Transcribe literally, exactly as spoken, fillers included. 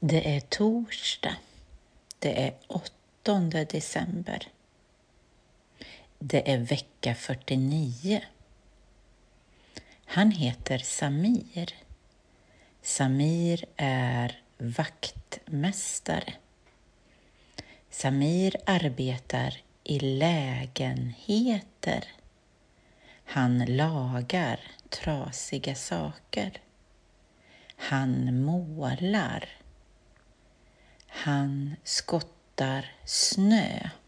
Det är torsdag. Det är åttonde december. Det är vecka fyrtionio. Han heter Samir. Samir är vaktmästare. Samir arbetar i lägenheter. Han lagar trasiga saker. Han målar. Han skottar snö.